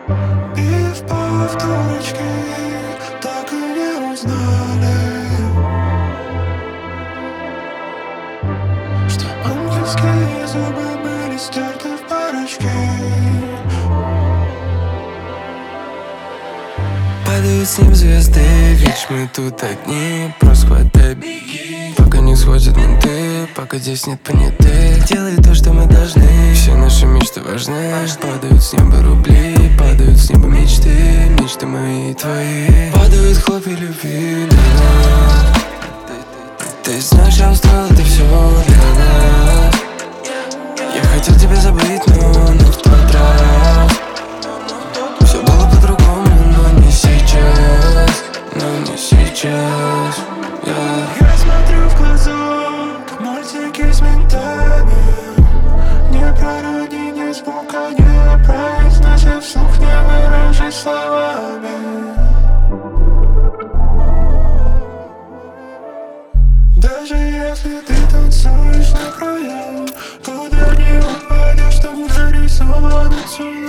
И в повторочке так и не узнали, что ангельские зубы были стерты в порошки. Падают с ним звезды, видишь, мы тут одни. Просто хватай, беги, пока не схватят менты, пока здесь нет понятых. Делай то, что мы должны, все наши мечты важны. Падают с неба рубли, падают с неба мечты, мечты мои и твои. Падают хлопья любви на нас. Ты знаешь, я устроил это все для нас. Я хотел тебя забыть, но в тот раз все было по-другому, но не сейчас, но не сейчас. Я смотрю в глаза, как мультики с ментами. Не пророди ни звука, не произноси вслух, не выражи словами. Даже если ты танцуешь на краю, куда не упадешь, там нарисовано цунами.